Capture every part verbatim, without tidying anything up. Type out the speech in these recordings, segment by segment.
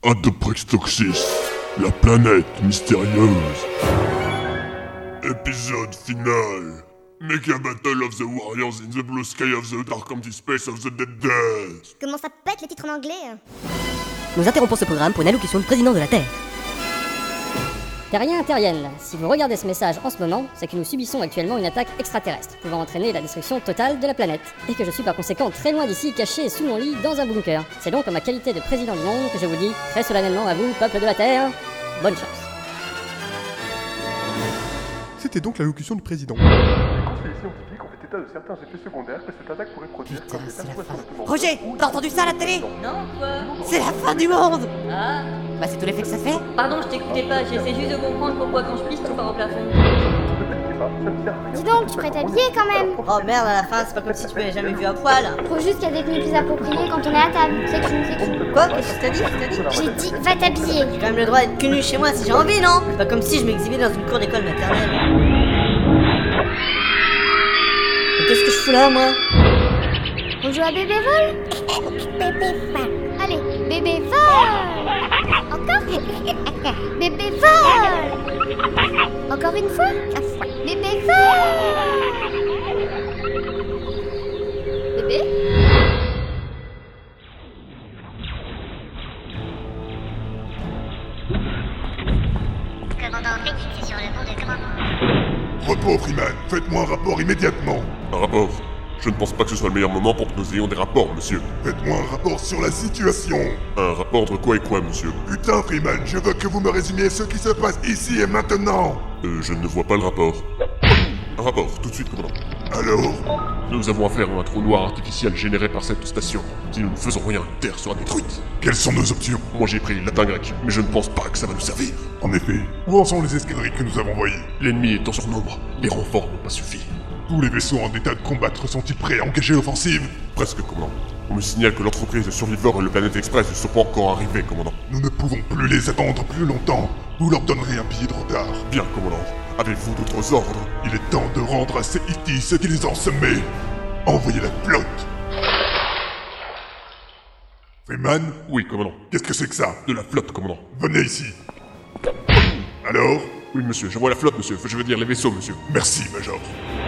Adoprextoxis, la planète mystérieuse. Épisode final. Mega Battle of the Warriors in the Blue Sky of the Dark Empty Space of the Dead Dead. Comment ça pète les titres en anglais? Nous interrompons ce programme pour une allocution du président de la Terre. Terriens, terriennes, si vous regardez ce message en ce moment, c'est que nous subissons actuellement une attaque extraterrestre, pouvant entraîner la destruction totale de la planète, et que je suis par conséquent très loin d'ici, caché sous mon lit dans un bunker. C'est donc en ma qualité de président du monde que je vous dis, très solennellement à vous, peuple de la Terre, bonne chance. C'était donc l'allocution du président. Les conseillers scientifiques ont fait état de certains effets secondaires que cette attaque pourrait produire. Putain, comme c'est la l'état fin. soixante-dix. Roger, t'as entendu ça à la télé? Non, quoi? C'est la fin du monde. Ah, Bah c'est tout l'effet que ça fait. pardon, je t'écoutais pas, j'essaie juste de comprendre pourquoi quand je pisse, tout part au plafond. Ne paniquez pas, ça ne sert à rien. Dis donc, tu pourrais t'habiller quand même. Oh merde, à la fin, c'est pas comme si tu m'avais jamais vu à poil. Faut juste qu'il y a des tenues plus appropriées quand on est à table. C'est tout, c'est tout. Quoi? Qu'est-ce que t'as dit? Qu'est-ce que t'as dit? J'ai dit, va t'habiller. J'ai quand même le droit d'être cul nu chez moi si j'ai envie, non? C'est pas comme si je m'exhibais dans une cour d'école maternelle. Mais qu'est-ce que je fous là, moi? On joue à bébé vol? Bébé vol. Allez, bébé vol. Encore? Bébé vol. Encore une fois? Bébé vol. Bébé? Commandant Fritz, c'est sur le pont de commandement. Repos, Freeman, faites-moi un rapport immédiatement. Un rapport? Je ne pense pas que ce soit le meilleur moment pour que nous ayons des rapports, monsieur. Faites-moi un rapport sur la situation. Un rapport entre quoi et quoi, monsieur? Putain, Freeman, je veux que vous me résumiez ce qui se passe ici et maintenant. Euh, je ne vois pas le rapport. Un rapport, tout de suite, commandant. Alors? Nous avons affaire à un trou noir artificiel généré par cette station. Si nous ne faisons rien, la Terre sera détruite. Quelles sont nos options? Moi j'ai pris latin grec, mais je ne pense pas que ça va nous servir. En effet, où en sont les escadrilles que nous avons envoyées? L'ennemi est en surnombre, les renforts n'ont pas suffi. Tous les vaisseaux en état de combattre sont-ils prêts à engager l'offensive? Presque, commandant. On me signale que l'entreprise de surviveurs et le Planète Express ne sont pas encore arrivés, commandant. Nous ne pouvons plus les attendre plus longtemps. Vous leur donnerez un billet de retard. Bien, commandant. Avez-vous d'autres ordres? Il est temps de rendre à ces Hittis ce qu'ils ont semé. Envoyez la flotte. Freeman? Oui, commandant. Qu'est-ce que c'est que ça? De la flotte, commandant. Venez ici. Alors? Oui, monsieur, j'envoie la flotte, monsieur. Je veux dire les vaisseaux, monsieur. Merci, Major.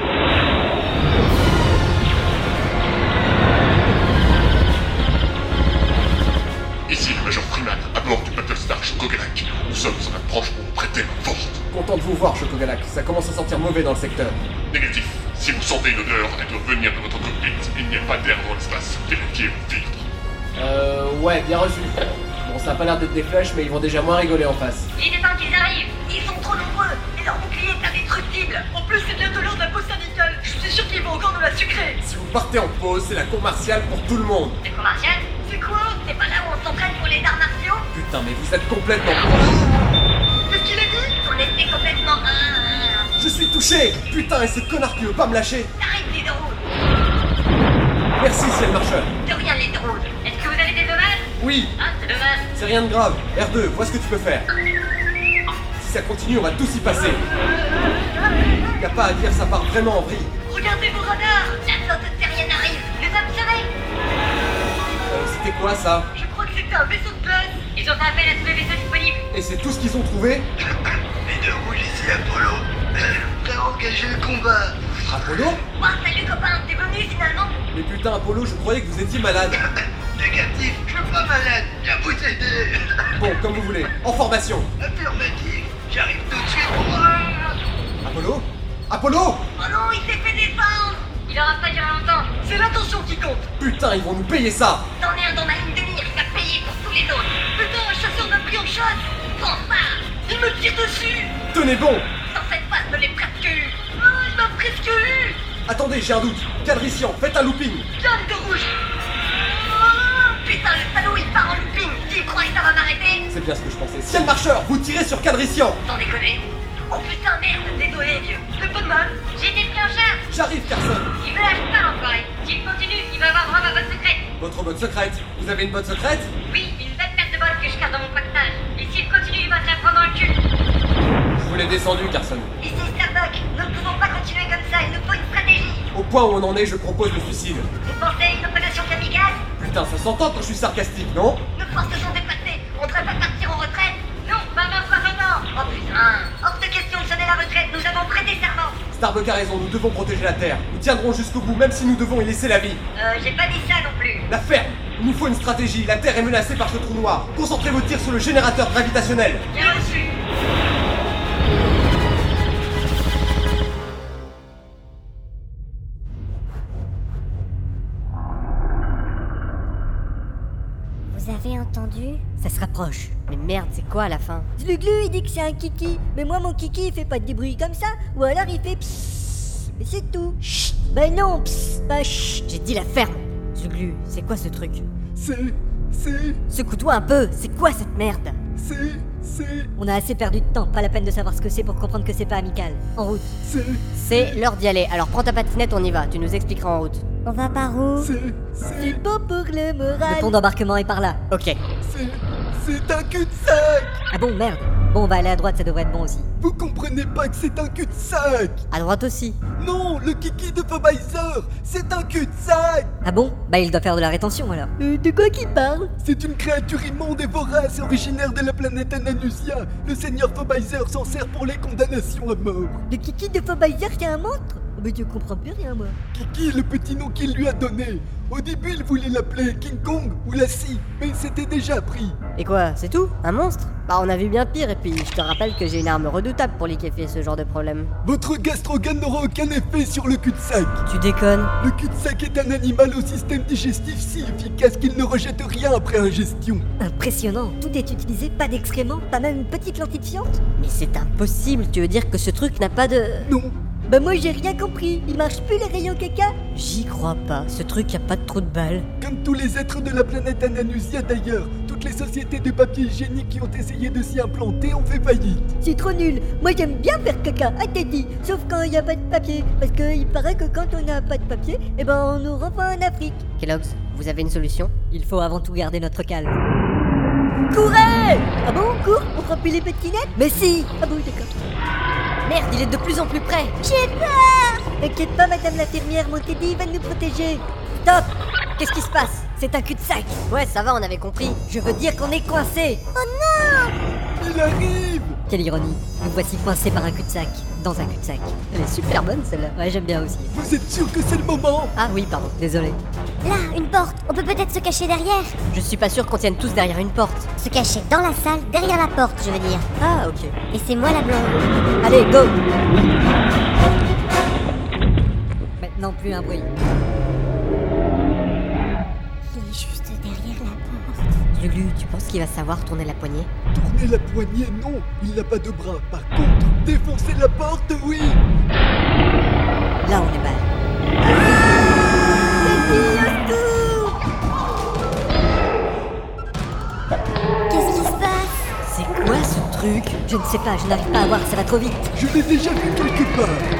Ici le Major Freeman, à bord du Battlestar Chocogalak. Nous sommes en approche pour vous prêter main forte. Content de vous voir, Chocogalak. Ça commence à sentir mauvais dans le secteur. Négatif. Si vous sentez une odeur, elle doit venir de votre cockpit. Il n'y a pas d'air dans l'espace. Vérifiez vos filtres. Euh... Ouais, bien reçu. Bon, ça a pas l'air d'être des flèches, mais ils vont déjà moins rigoler en face. Il est temps qu'ils arrivent. Ils sont trop nombreux. Et leur bouclier est indestructible. En plus, c'est bientôt l'heure de la pause syndicale. Je suis sûr qu'ils vont encore nous la sucrer. Si vous partez en pause, c'est la cour martiale pour tout le monde. C'est commercial? C'est quoi? C'est pas là où on s'entraîne pour les arts martiaux? Putain, mais vous êtes complètement... Qu'est-ce qu'il a dit? On était complètement... un. Je suis touché. Putain, et ce connard qui veut pas me lâcher. T'arrêtes les drôles. Merci, ciel marcheur. De rien les drôles. Est-ce que vous avez des dommages? Oui, Ah, c'est dommage. c'est rien de grave. R deux, vois ce que tu peux faire. Si ça continue, on va tous y passer. Y a pas à dire, ça part vraiment en vrille. Regardez vos radars. La flotte terrienne arrive. Les hommes se Euh, c'était quoi ça? Je crois que c'était un vaisseau de glace. Ils ont fait appel à tous les vaisseaux disponibles. Et c'est tout ce qu'ils ont trouvé? Les deux rouges ici, Apollo. Prêt à engager le combat. Apollo? Oh, salut copain, t'es venu finalement? Mais putain, Apollo, je croyais que vous étiez malade. Négatif, je suis pas malade. Viens vous aider. Bon, comme vous voulez. En formation. Affirmatif, j'arrive tout de suite. Apollo? Apollo? Oh non, il s'est fait descendre. Il aura pas duré longtemps. C'est l'attention qui compte. Putain, ils vont nous payer ça. T'en es un dans ma ligne de mire, il va payer pour tous les autres. Putain, un chasseur m'a pris en chasse. Pense pas. Il me tire dessus. Tenez bon. Dans cette phase, je l'ai presque eu. Oh, il m'a presque eu. Attendez, j'ai un doute. Cadrician, faites un looping. Dame de rouge. Oh, putain, le salaud, il part en looping. Tu crois que ça va m'arrêter? C'est bien ce que je pensais. Ciel marcheur, vous tirez sur Cadrician. Sans déconner. Oh putain, merde, désolé, vieux. Le pas de mal. J'ai été pris en charge. J'arrive, Carson. Il me lâche pas, l'enfoiré. S'il continue, il va avoir droit à ma botte secrète. Votre botte secrète. Vous avez une botte secrète? Oui, une belle paire de balles que je garde dans mon pactage. Et s'il continue, il va se la prendre dans le cul. Je vous l'ai descendu, Carson. Ici, Starbuck. Nous ne pouvons pas continuer comme ça. Il nous faut une stratégie. Au point où on en est, je propose le suicide. Vous pensez à une opération kamikaze? Putain, ça s'entend quand je suis sarcastique, non? Nos forces sont dépassées. On devrait pas Starbuck a raison, nous devons protéger la Terre. Nous tiendrons jusqu'au bout, même si nous devons y laisser la vie. Euh, j'ai pas dit ça non plus. La ferme! Il nous faut une stratégie, la Terre est menacée par ce trou noir. Concentrez vos tirs sur le générateur gravitationnel. Bien reçu. Vous avez entendu? Ça se rapproche. Mais merde, c'est quoi à la fin? Zluglu, il dit que c'est un kiki. Mais moi, mon kiki, il fait pas de bruit comme ça. Ou alors il fait psss. Mais c'est tout. Chut. Ben non, psss, pas chut. J'ai dit la ferme. Zluglu, c'est quoi ce truc? C'est... c'est... Secoue-toi un peu, c'est quoi cette merde? c'est... c'est... On a assez perdu de temps, pas la peine de savoir ce que c'est pour comprendre que c'est pas amical. En route. c'est... C'est l'heure d'y aller, alors prends ta patinette, on y va, tu nous expliqueras en route. On va par où? c'est... c'est... C'est beau pour le moral. Le pont d'embarquement est par là. Ok. c'est... c'est un cul-de-sac. Ah bon, merde. Bon, on va aller à droite, ça devrait être bon aussi. Vous comprenez pas que c'est un cul-de-sac? À droite aussi. Non, le kiki de Phobizer, c'est un cul-de-sac. Ah bon? Bah il doit faire de la rétention alors. Euh, de quoi qu'il parle? C'est une créature immonde et vorace originaire de la planète Ananusia. Le seigneur Phobizer s'en sert pour les condamnations à mort. Le kiki de Phobizer, c'est un monstre? Oh, mais je comprends plus rien, moi. Kiki est le petit nom qu'il lui a donné. Au début, il voulait l'appeler King Kong ou Lassie, mais c'était déjà pris. Et quoi, c'est tout? Un monstre? Bah on a vu bien pire, et puis je te rappelle que j'ai une arme redoutable pour liquéfier ce genre de problème. Votre gastrogun n'aura aucun effet sur le cul-de-sac. Tu déconnes? Le cul-de-sac est un animal au système digestif si efficace qu'il ne rejette rien après ingestion. Impressionnant. Tout est utilisé, pas d'excréments, pas même une petite lentille de fiente? Mais c'est impossible, tu veux dire que ce truc n'a pas de... Non. Bah moi j'ai rien compris. Il marche plus les rayons caca? J'y crois pas, ce truc a pas de trou de balle. Comme tous les êtres de la planète Ananusia d'ailleurs, toutes les sociétés de papier hygiénique qui ont essayé de s'y implanter ont fait faillite. C'est trop nul. Moi j'aime bien faire caca, ah t'es dit. Sauf quand il y a pas de papier. Parce que il paraît que quand on a pas de papier, eh ben on nous renvoie en Afrique. Kellogg's, vous avez une solution? Il faut avant tout garder notre calme. Courez! Ah bon, on court? On prend plus les petinettes? Mais si! Ah bon, d'accord. Merde, il est de plus en plus près. J'ai peur! T'inquiète pas, madame l'infirmière, mon Teddy va nous protéger. Stop! Qu'est-ce qui se passe? C'est un cul-de-sac. Ouais, ça va, on avait compris. Je veux dire qu'on est coincé. Oh non! Il arrive! Quelle ironie. Nous voici coincés par un cul-de-sac. Dans un cul-de-sac. Elle est super bonne celle-là. Ouais, j'aime bien aussi. Vous êtes sûr que c'est le moment? Ah oui, pardon, désolé. Là, une porte. On peut peut-être se cacher derrière. Je suis pas sûr qu'on tienne tous derrière une porte. Se cacher dans la salle, derrière la porte, je veux dire. Ah, ok. Et c'est moi la blonde. Allez, go! Maintenant, plus un bruit. Il est juste derrière la porte. Lulu, tu penses qu'il va savoir tourner la poignée? Tournez la poignée, non, il n'a pas de bras. Par contre, défoncer la porte, oui! Là, on est mal. Qu'est-ce qui se passe? C'est quoi ce truc? Je ne sais pas, je n'arrive pas à voir, ça va trop vite. Je l'ai déjà vu quelque part.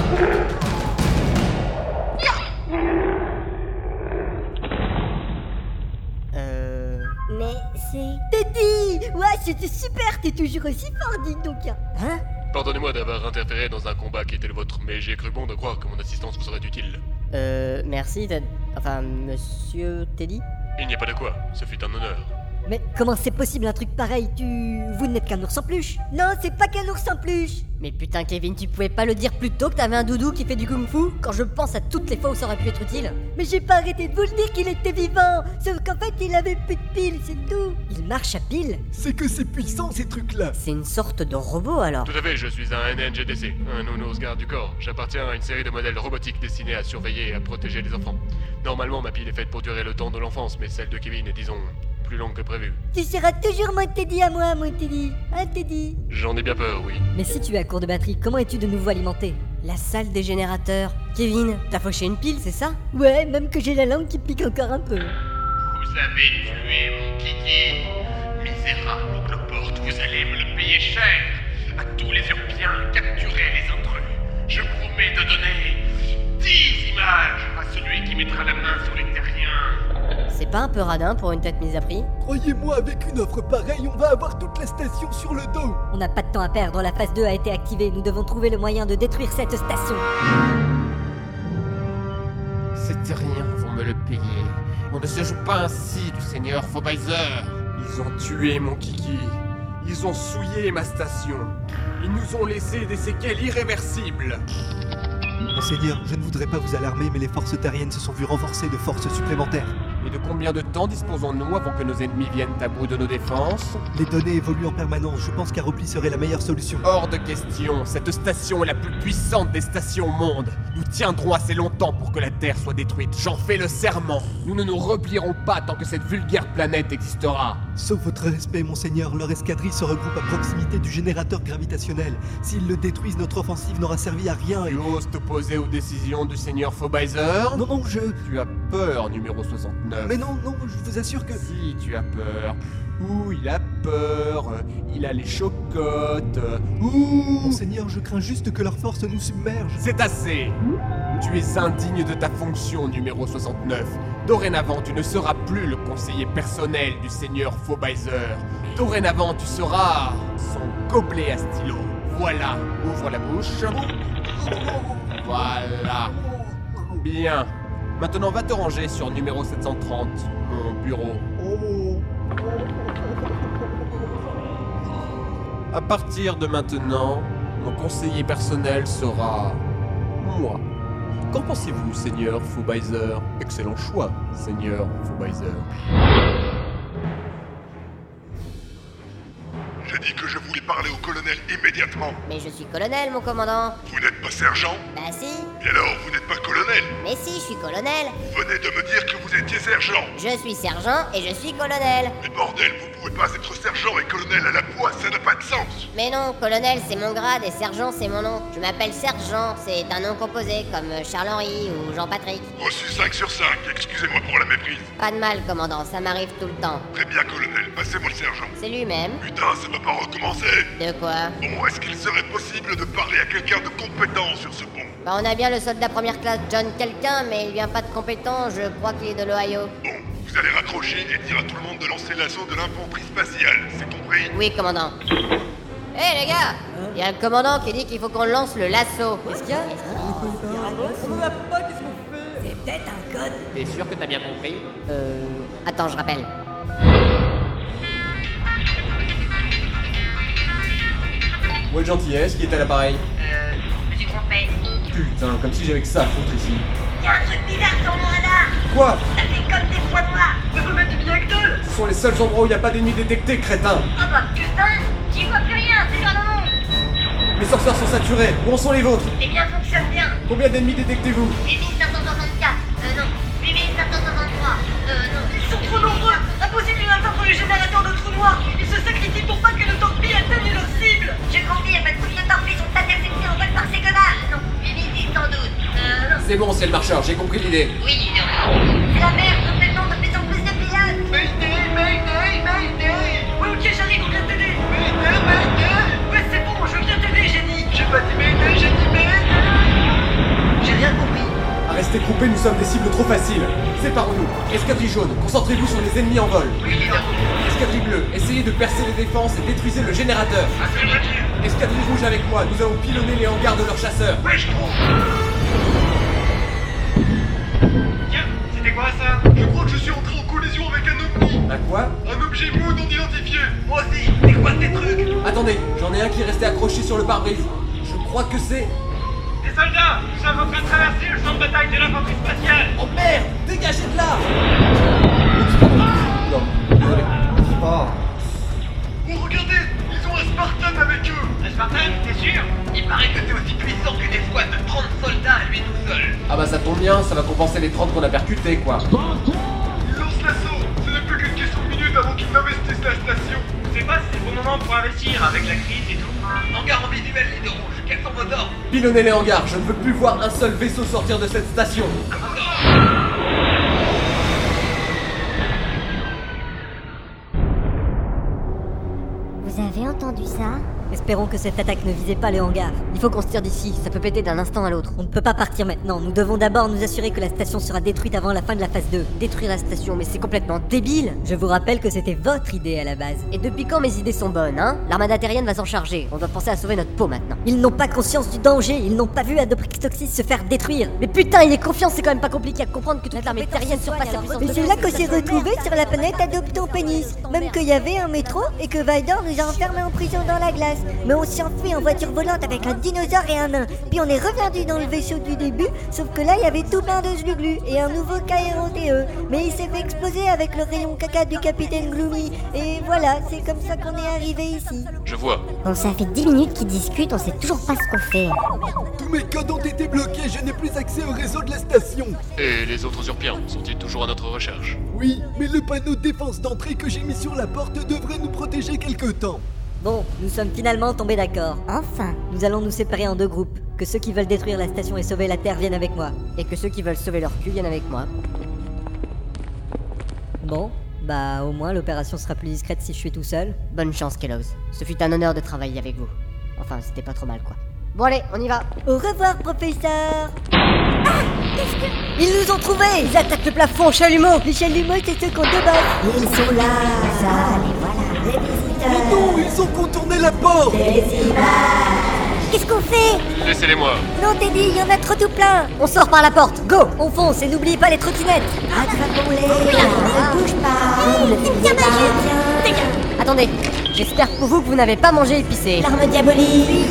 Euh... Mais c'est... Teddy! Ouais, c'était super, t'es toujours aussi fort, dis donc. Hein? Pardonnez-moi d'avoir interféré dans un combat qui était le vôtre, mais j'ai cru bon de croire que mon assistance vous serait utile. Euh... Merci, Ted... Enfin, monsieur Teddy? Il n'y a pas de quoi, ce fut un honneur. Mais comment c'est possible un truc pareil? Tu... Vous n'êtes qu'un ours en peluche. Non, c'est pas qu'un ours en peluche. Mais putain, Kevin, tu pouvais pas le dire plus tôt que t'avais un doudou qui fait du kung-fu? Quand je pense à toutes les fois où ça aurait pu être utile. Mais j'ai pas arrêté de vous le dire qu'il était vivant. Sauf qu'en fait, il avait plus de piles, c'est tout. Il marche à piles? C'est que c'est puissant ces trucs-là. C'est une sorte de robot alors? Tout à fait, je suis un N N G D C, un nounours garde du corps. J'appartiens à une série de modèles robotiques destinés à surveiller et à protéger les enfants. Normalement, ma pile est faite pour durer le temps de l'enfance, mais celle de Kevin est, disons, plus longue que prévu. Tu seras toujours mon Teddy à moi, mon Teddy. Hein, Teddy? J'en ai bien peur, oui. Mais si tu es à court de batterie, comment es-tu de nouveau alimenté? La salle des générateurs. Kevin, t'as fauché une pile, c'est ça? Ouais, même que j'ai la langue qui pique encore un peu. Vous avez tué mon Kiki. Misérable cloporte, vous allez me le payer cher. À tous les Urpiens, capturez les intrus. Je promets de donner dix images à celui qui mettra la main sur les terriens. C'est pas un peu radin pour une tête mise à prix? Croyez-moi, avec une offre pareille, on va avoir toute la station sur le dos. On n'a pas de temps à perdre, la phase deux a été activée. Nous devons trouver le moyen de détruire cette station. Ces terriens vont me le payer. On ne se joue pas ainsi du seigneur Phobizer. Ils ont tué mon Kiki. Ils ont souillé ma station. Ils nous ont laissé des séquelles irréversibles. Monseigneur, je ne voudrais pas vous alarmer, mais les forces terriennes se sont vues renforcées de forces supplémentaires. Et de combien de temps disposons-nous avant que nos ennemis viennent à bout de nos défenses? Les données évoluent en permanence, je pense qu'un repli serait la meilleure solution. Hors de question, cette station est la plus puissante des stations au monde. Nous tiendrons assez longtemps pour que la Terre soit détruite, j'en fais le serment. Nous ne nous replierons pas tant que cette vulgaire planète existera. Sauf votre respect, Monseigneur, leur escadrille se regroupe à proximité du générateur gravitationnel. S'ils le détruisent, notre offensive n'aura servi à rien et... Tu oses t'opposer aux décisions du Seigneur Faubizer? Non, non, je... Tu as peur, numéro soixante-neuf. Mais non, non, je vous assure que... Si, tu as peur. Ouh, il a peur. Il a les chocottes. Ouh. Monseigneur, je crains juste que leur force nous submerge. C'est assez. Tu es indigne de ta fonction, numéro soixante-neuf. Dorénavant, tu ne seras plus le conseiller personnel du Seigneur Faubizer. Dorénavant, tu seras son gobelet à stylo. Voilà, ouvre la bouche. Voilà. Bien. Maintenant, va te ranger sur numéro sept cent trente, mon bureau. À partir de maintenant, mon conseiller personnel sera... moi. Qu'en pensez-vous, Seigneur Faubizer? Excellent choix, Seigneur Faubizer. J'ai dit que je voulais parler au colonel immédiatement. Mais je suis colonel, mon commandant. Vous n'êtes pas sergent? Bah si. Et alors, vous n'êtes pas colonel? Mais si, je suis colonel. Vous venez de me dire que vous étiez sergent. Je suis sergent et je suis colonel. Mais bordel, vous pouvez pas être sergent et colonel à la fois, ça n'a pas de sens. Mais non, colonel c'est mon grade et sergent c'est mon nom. Je m'appelle sergent, c'est un nom composé comme Charles-Henri ou Jean-Patrick. Reçu cinq sur cinq, excusez-moi pour la méprise. Pas de mal, commandant, ça m'arrive tout le temps. Très bien, colonel, passez-moi le sergent. C'est lui-même. Putain, ça va pas recommencer. De quoi? Bon, est-ce qu'il serait possible de parler à quelqu'un de compétent sur ce pont? Bah on a bien le soldat première classe John quelqu'un, mais il vient pas de compétent, je crois qu'il est de l'Ohio. Bon, vous allez raccrocher et dire à tout le monde de lancer l'assaut de l'infanterie spatiale, c'est compris? Oui, commandant. Hé hey, les gars, il y a le commandant qui dit qu'il faut qu'on lance le lasso. Qu'est-ce qu'il y a? On n'a pas, qu'est-ce qu'on fait? C'est peut-être un code. T'es sûr que t'as bien compris? Euh... Attends, je rappelle. Où est le gentillesse qui est à l'appareil? Euh... Je me suis trompé. Putain, comme si j'avais que ça à foutre ici. Y'a un truc bizarre sur mon radar. Quoi? Ça fait comme des poids noirs. Je peux mettre du biactol. Ce sont les seuls endroits où il n'y a pas d'ennemis détectés, crétin. Ah bah putain, j'y vois plus rien, c'est pas non. Les sorcières sont saturés. Où en sont les vôtres? Eh bien, fonctionne bien. Combien d'ennemis détectez-vous? huit mille cinq cent soixante-quatre. Euh non. huit mille cinq cent soixante-trois. Euh non. Ils sont trop nombreux. Impossible d'atteindre le générateur de trous noirs. Ils se sacrifient pour pas que le torpille atteigne leur cible. J'ai compris, mais toutes les torpilles sont interceptées en vol par ces connards. Non. huit mille dix sans doute. Euh non. C'est bon, c'est le marcheur, j'ai compris l'idée. Oui, non. C'est la merde, nous faisons de plus en plus de pillades. Mayday, mayday, mayday. Ouais, ok, j'arrive, on vient t'aider. Mayday, mayday. Ouais, c'est bon, je viens t'aider, j'ai dit. J'ai pas dit mayday, j'ai dit mayday. J'ai rien compris. À rester groupés, nous sommes des cibles trop faciles. Séparons-nous. Escadrille jaune, concentrez-vous sur les ennemis en vol. Oui, non. Escadrille bleue, essayez de percer les défenses et détruisez le générateur. Affirmative. Escadrille rouge avec moi, nous allons pilonner les hangars de leurs chasseurs. Ouais, je trouve. Tiens, c'était quoi ça? Je crois que je suis entré en collision avec un ovni. Un quoi? Un objet mou non identifié. Moi aussi, c'est quoi ces trucs? Attendez, j'en ai un qui est resté accroché sur le pare-brise. Je crois que c'est... Les soldats, nous sommes en train de traverser le champ de bataille de l'infanterie spatiale. Oh merde! Dégagez de là! Non, désolé. Oh. Oh, regardez, ils ont un Spartan avec eux. Un Spartan, t'es sûr? Il paraît que c'est aussi puissant que des squads de trente soldats à lui tout seul. Ah bah ça tombe bien, ça va compenser les trente qu'on a percutés quoi. Ils lancent l'assaut. Ce n'est plus qu'une question de minutes avant qu'ils n'investissent la station. Je sais pas si c'est le bon moment pour investir avec la crise et tout. Hangar en visuel, les deux rouges. Quels sont vos ordres? Pilonnez les hangars, je ne veux plus voir un seul vaisseau sortir de cette station. Vous avez entendu ça? Espérons que cette attaque ne visait pas les hangars. Il faut qu'on se tire d'ici, ça peut péter d'un instant à l'autre. On ne peut pas partir maintenant, nous devons d'abord nous assurer que la station sera détruite avant la fin de la phase deux. Détruire la station, mais c'est complètement débile. Je vous rappelle que c'était votre idée à la base. Et depuis quand mes idées sont bonnes, hein? L'armada terrienne va s'en charger, on doit penser à sauver notre peau maintenant. Ils n'ont pas conscience du danger, ils n'ont pas vu Adoprixtoxis se faire détruire. Mais putain, il est confiant, c'est quand même pas compliqué à comprendre que toute l'armée terrienne surpasse la puissance Mais de c'est là qu'on s'est retrouvés sur la planète Adoptopénis. Même qu'il y avait un métro et que Vaidor nous a enfermés en prison dans la glace. Mais on s'est enfui en voiture volante avec un dinosaure et un nain. Puis on est revenu dans le vaisseau du début, sauf que là il y avait tout plein de zluglu et un nouveau K R O T E. Mais il s'est fait exploser avec le rayon caca du capitaine Gloomy. Et voilà, c'est comme ça qu'on est arrivé ici. Je vois. Bon, ça fait dix minutes qu'ils discutent, on sait toujours pas ce qu'on fait. Tous mes codes ont été bloqués, je n'ai plus accès au réseau de la station. Et les autres Urpiens sont-ils toujours à notre recherche? Oui, mais le panneau de défense d'entrée que j'ai mis sur la porte devrait nous protéger quelque temps. Bon, nous sommes finalement tombés d'accord. Enfin. Nous allons nous séparer en deux groupes. Que ceux qui veulent détruire la station et sauver la Terre viennent avec moi. Et que ceux qui veulent sauver leur cul viennent avec moi. Bon, bah au moins l'opération sera plus discrète si je suis tout seul. Bonne chance, Kellogg's. Ce fut un honneur de travailler avec vous. Enfin, c'était pas trop mal, quoi. Bon allez, on y va. Au revoir, professeur. Ah, qu'est-ce que... Ils nous ont trouvés. Ils attaquent le plafond, chalumeau. Les chalumeaux, c'est ceux qu'on débat. Ils sont là, ça, les voilà, les visiteurs. Mais non, ils ont contourné la porte. Des images. Qu'est-ce qu'on fait? Laissez-les-moi. Non, Teddy, il y en a trop tout plein. On sort par la porte, go. On fonce et n'oubliez pas les trottinettes. Attrapons-les, ne bouge pas. C'est bien magique. Attendez, j'espère pour vous que vous n'avez pas mangé épicé. L'arme diabolique.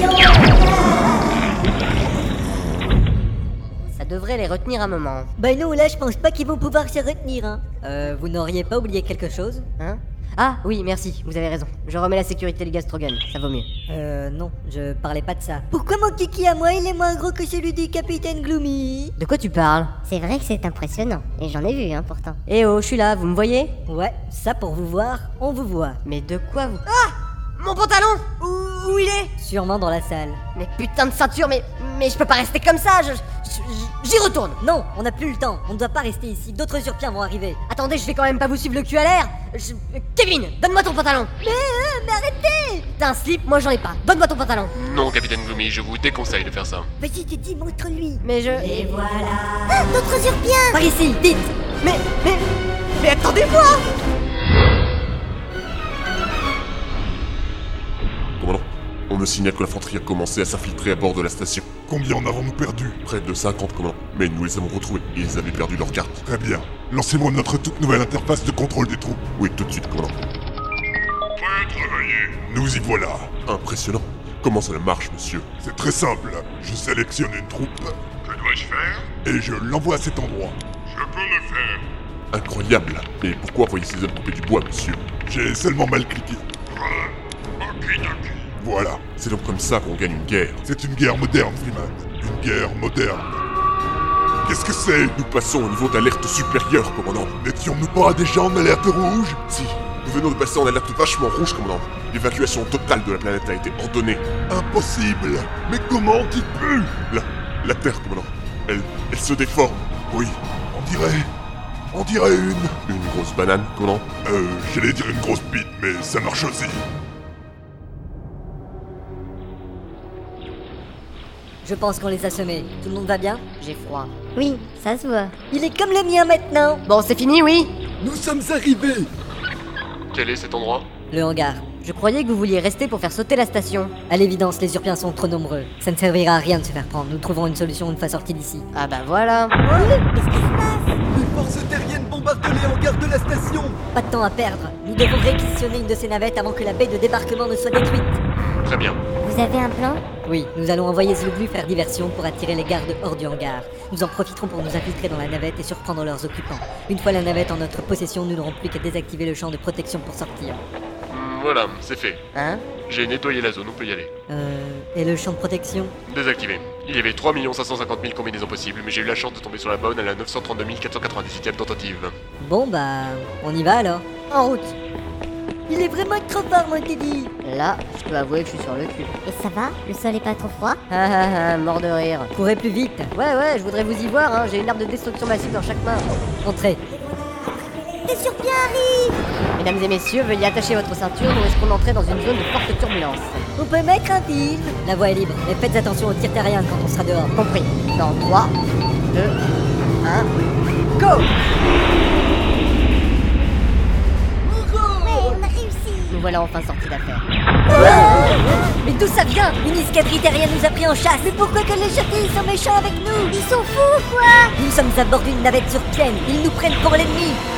Ça devrait les retenir un moment. Bah non, là, je pense pas qu'ils vont pouvoir se retenir, hein. Euh, vous n'auriez pas oublié quelque chose? Hein? Ah oui, merci, vous avez raison. Je remets la sécurité du gastrogun, ça vaut mieux. Euh, non, je parlais pas de ça. Pourquoi mon kiki à moi, il est moins gros que celui du capitaine Gloomy? De quoi tu parles? C'est vrai que c'est impressionnant. Et j'en ai vu, hein, pourtant. Eh oh, je suis là, vous me voyez? Ouais, ça pour vous voir, on vous voit. Mais de quoi vous... Ah! Mon pantalon! Où, où il est? Sûrement dans la salle. Mais putain de ceinture, mais... Mais je peux pas rester comme ça, je... je- J'y retourne! Non, on n'a plus le temps, on ne doit pas rester ici, d'autres Urpiens vont arriver. Attendez, je vais quand même pas vous suivre le cul à l'air! Je... Kevin, donne-moi ton pantalon! Mais, euh, mais arrêtez! T'as un slip, moi j'en ai pas. Donne-moi ton pantalon! Non, capitaine Gloomy, je vous déconseille de faire ça. Vas-y, Teddy, montre-lui. Mais je... Et voilà. Ah, d'autres Urpiens! Par ici, vite! Mais... Mais... Mais attendez-moi! Commandant, on me signale que l'infanterie a commencé à s'infiltrer à bord de la station. Combien en avons-nous perdu? Près de cinquante, commandant. Mais nous les avons retrouvés et ils avaient perdu leur carte. Très bien. Lancez-moi notre toute nouvelle interface de contrôle des troupes. Oui, tout de suite, commandant. Prêt travailler. Nous y voilà. Impressionnant. Comment cela marche, monsieur? C'est très simple. Je sélectionne une troupe. Que dois-je faire? Et je l'envoie à cet endroit. Je peux le faire. Incroyable. Mais pourquoi envoyer ces hommes couper du bois, monsieur? J'ai seulement mal cliqué. Voilà. C'est donc comme ça qu'on gagne une guerre. C'est une guerre moderne, Freeman. Une guerre moderne. Qu'est-ce que c'est? Nous passons au niveau d'alerte supérieure, commandant. N'étions-nous pas déjà en alerte rouge? Si. Nous venons de passer en alerte vachement rouge, commandant. L'évacuation totale de la planète a été ordonnée. Impossible. Mais comment qui peut? La... la Terre, commandant. Elle... elle se déforme. Oui. On dirait... on dirait une... Une grosse banane, commandant? Euh... j'allais dire une grosse bite, mais ça marche aussi. Je pense qu'on les a semés. Tout le monde va bien? J'ai froid. Oui, ça se voit. Il est comme le mien maintenant. Bon, c'est fini, oui? Nous sommes arrivés. Quel est cet endroit? Le hangar. Je croyais que vous vouliez rester pour faire sauter la station. À l'évidence, les Urpiens sont trop nombreux. Ça ne servira à rien de se faire prendre. Nous trouverons une solution une fois sortis d'ici. Ah bah voilà. Qu'est-ce qui se passe? Les forces terriennes bombardent les hangars de la station. Pas de temps à perdre. Nous devons réquisitionner une de ces navettes avant que la baie de débarquement ne soit détruite. Très bien. Vous avez un plan? Oui, nous allons envoyer Zluglu faire diversion pour attirer les gardes hors du hangar. Nous en profiterons pour nous infiltrer dans la navette et surprendre leurs occupants. Une fois la navette en notre possession, nous n'aurons plus qu'à désactiver le champ de protection pour sortir. Hmm, voilà, c'est fait. Hein? J'ai nettoyé la zone, on peut y aller. Euh... Et le champ de protection? Désactivé. Il y avait trois millions cinq cent cinquante mille combinaisons possibles, mais j'ai eu la chance de tomber sur la bonne à la neuf cent trente-deux mille quatre cent quatre-vingt-dix-huitième tentative. Bon bah... on y va alors. En route. Il est vraiment trop fort, mon Teddy. Là, je peux avouer que je suis sur le cul. Et ça va? Le sol est pas trop froid? Ah ah ah, mort de rire. Courez plus vite. Ouais, ouais, je voudrais vous y voir, hein. J'ai une arme de destruction massive dans chaque main. Entrez. Les Urpiens arrivent. Mesdames et messieurs, veuillez attacher votre ceinture, nous risquons d'entrer dans une zone de forte turbulence. On peut mettre un film. La voie est libre, mais faites attention aux tirs terriens quand on sera dehors. Compris. Dans trois, deux, un, go! Ouais, on a réussi. Nous voilà enfin sortis d'affaire. Mais d'où ça vient? Une escadrille terrienne nous a pris en chasse. Mais pourquoi que les châtaignes sont méchants avec nous? Ils sont fous, quoi. Nous sommes à bord d'une navette urpienne. Ils nous prennent pour l'ennemi.